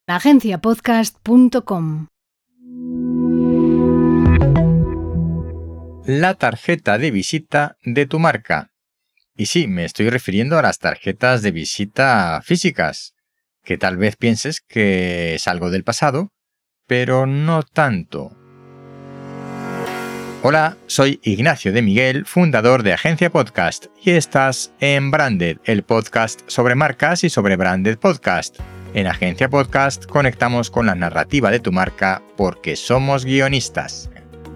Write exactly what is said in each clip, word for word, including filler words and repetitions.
agencia podcast punto com. La tarjeta de visita de tu marca. Y sí, me estoy refiriendo a las tarjetas de visita físicas, que tal vez pienses que es algo del pasado, pero no tanto. Hola, soy Ignacio de Miguel, fundador de Agencia Podcast, y estás en Branded, el podcast sobre marcas y sobre Branded Podcast. En Agencia Podcast conectamos con la narrativa de tu marca porque somos guionistas.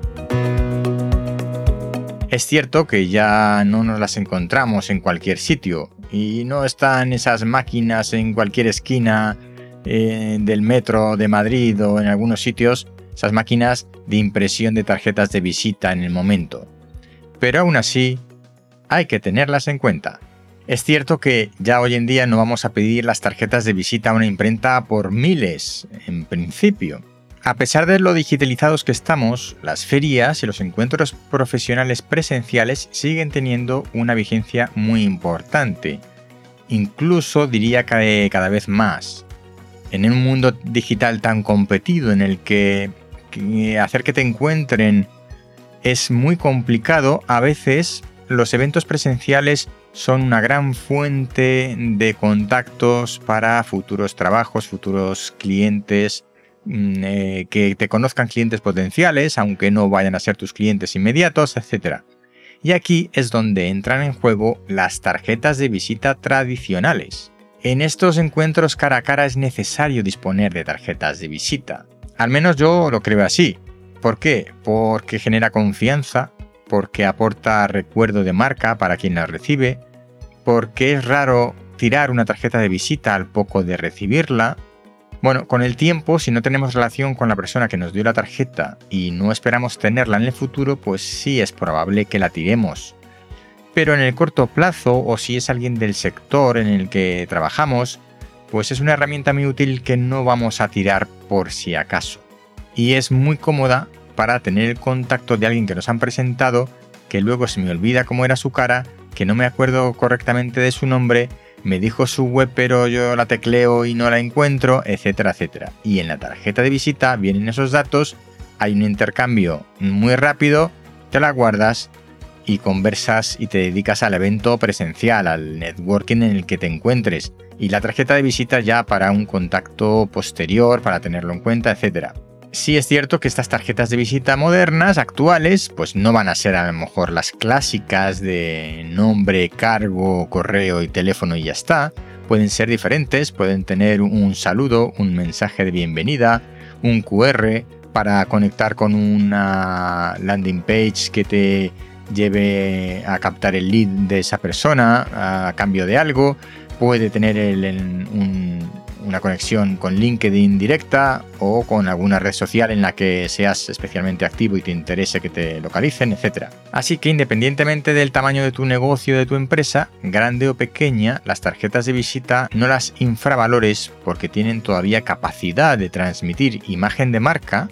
Es cierto que ya no nos las encontramos en cualquier sitio y no están esas máquinas en cualquier esquina eh, del metro de Madrid o en algunos sitios, esas máquinas de impresión de tarjetas de visita en el momento. Pero aún así, hay que tenerlas en cuenta. Es cierto que ya hoy en día no vamos a pedir las tarjetas de visita a una imprenta por miles, en principio. A pesar de lo digitalizados que estamos, las ferias y los encuentros profesionales presenciales siguen teniendo una vigencia muy importante. Incluso diría que cada vez más. En un mundo digital tan competido en el que, que hacer que te encuentren es muy complicado, a veces los eventos presenciales son una gran fuente de contactos para futuros trabajos, futuros clientes, eh, que te conozcan clientes potenciales, aunque no vayan a ser tus clientes inmediatos, etcétera. Y aquí es donde entran en juego las tarjetas de visita tradicionales. En estos encuentros cara a cara es necesario disponer de tarjetas de visita. Al menos yo lo creo así. ¿Por qué? Porque genera confianza, porque aporta recuerdo de marca para quien la recibe, porque es raro tirar una tarjeta de visita al poco de recibirla. Bueno, con el tiempo, si no tenemos relación con la persona que nos dio la tarjeta y no esperamos tenerla en el futuro, pues sí es probable que la tiremos. Pero en el corto plazo, o si es alguien del sector en el que trabajamos, pues es una herramienta muy útil que no vamos a tirar por si acaso. Y es muy cómoda para tener el contacto de alguien que nos han presentado, que luego se me olvida cómo era su cara, que no me acuerdo correctamente de su nombre, me dijo su web pero yo la tecleo y no la encuentro, etcétera, etcétera. Y en la tarjeta de visita vienen esos datos, hay un intercambio muy rápido, te la guardas y conversas y te dedicas al evento presencial, al networking en el que te encuentres. Y la tarjeta de visita ya para un contacto posterior, para tenerlo en cuenta, etcétera. Sí es cierto que estas tarjetas de visita modernas, actuales, pues no van a ser a lo mejor las clásicas de nombre, cargo, correo y teléfono y ya está. Pueden ser diferentes, pueden tener un saludo, un mensaje de bienvenida, un cu erre para conectar con una landing page que te lleve a captar el lead de esa persona a cambio de algo. Puede tener el, el, un... una conexión con LinkedIn directa o con alguna red social en la que seas especialmente activo y te interese que te localicen, etcétera. Así que independientemente del tamaño de tu negocio o de tu empresa, grande o pequeña, las tarjetas de visita no las infravalores porque tienen todavía capacidad de transmitir imagen de marca.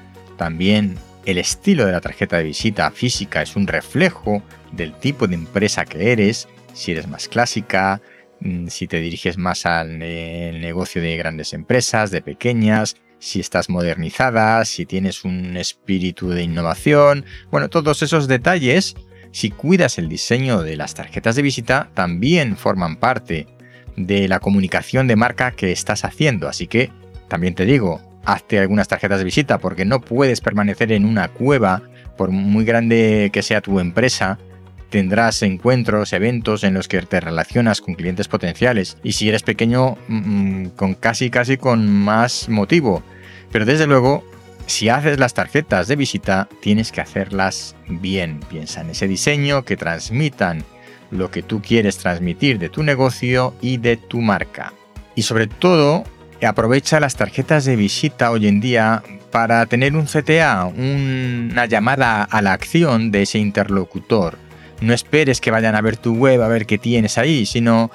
También el estilo de la tarjeta de visita física es un reflejo del tipo de empresa que eres, si eres más clásica, si te diriges más al negocio de grandes empresas, de pequeñas, si estás modernizada, si tienes un espíritu de innovación. Bueno, todos esos detalles, si cuidas el diseño de las tarjetas de visita, también forman parte de la comunicación de marca que estás haciendo. Así que también te digo, hazte algunas tarjetas de visita porque no puedes permanecer en una cueva, por muy grande que sea tu empresa. Tendrás encuentros, eventos en los que te relacionas con clientes potenciales y si eres pequeño, mmm, con casi casi con más motivo. Pero desde luego, si haces las tarjetas de visita, tienes que hacerlas bien. Piensa en ese diseño, que transmitan lo que tú quieres transmitir de tu negocio y de tu marca. Y sobre todo, aprovecha las tarjetas de visita hoy en día para tener un ce te a, una llamada a la acción de ese interlocutor. No esperes que vayan a ver tu web a ver qué tienes ahí, sino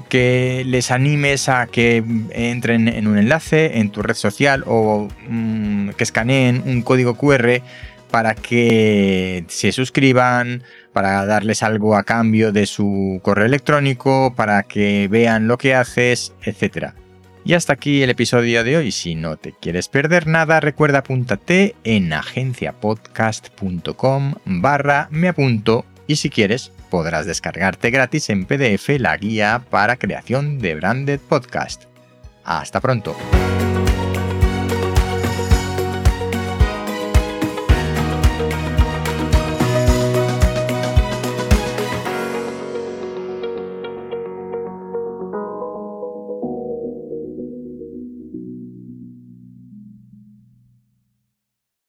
que les animes a que entren en un enlace en tu red social o mmm, que escaneen un código cu erre para que se suscriban, para darles algo a cambio de su correo electrónico, para que vean lo que haces, etcétera. Y hasta aquí el episodio de hoy. Si no te quieres perder nada, recuerda apúntate en agenciapodcast.com barra me apunto y si quieres podrás descargarte gratis en P D F la guía para creación de Branded Podcast. Hasta pronto.